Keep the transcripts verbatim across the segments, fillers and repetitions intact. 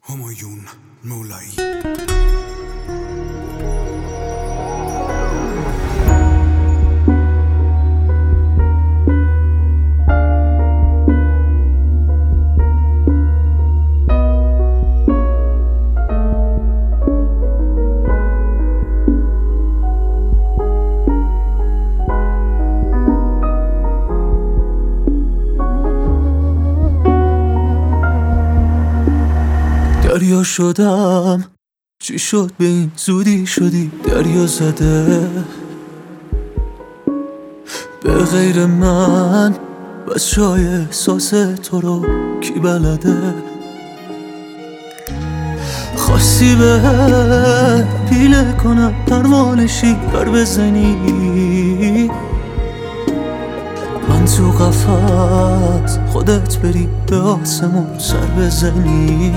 همایون مولایی. دریا شدم، چی شد به این زودی شدی دریا زده؟ به غیر من بس جای احساس تو رو کی بلده؟ خواستی به پیله کنم پروانشی پر بزنی، من تو قفس خودت بری به آسمون سر بزنی.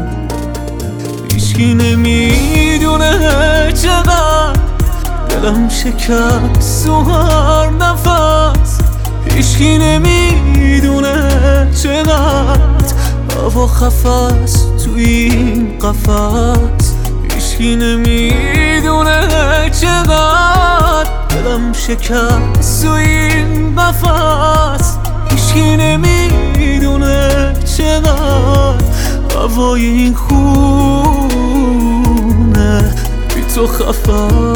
هیچکی نمیدونه چقدر دلم شکست تو هر نفس، هیچکی نمیدونه چقدر هوا خفست تو این قفس، هیچکی نمیدونه چقدر دلم شکست تو این قفس، هیچکی نمیدونه چقدر هوای این خونه بی تو خفست.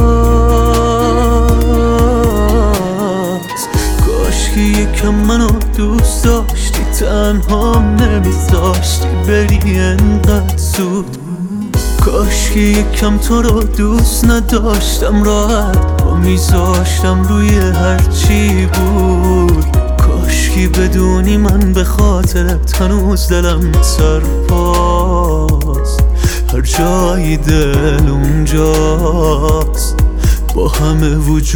کاش که یکم منو دوست داشتی، تنهام نمیذاشتی بری انقدر زود. کاش که یکم تو رو دوست نداشتم، راحت با میذاشتم روی هرچی بود. کاش که بدونی من به خاطرت هنوز دلم سرپاست، هر جای دل اونجاست با همه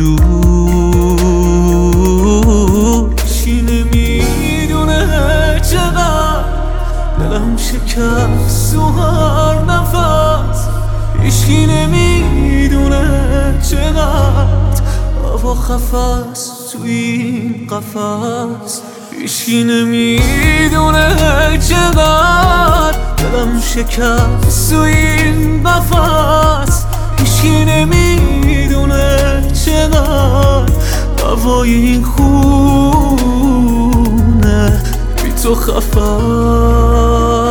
وجود. هیچکی نمیدونه چقدر دلم شکست تو هر نفس، هیچکی نمیدونه چقدر هوا خفست تو این قفس، هیچکی نمیدونه چقدر دلم شکست تو این قفس، هیچکی نمیدونه چقدر هوای این خونه بی تو خفست.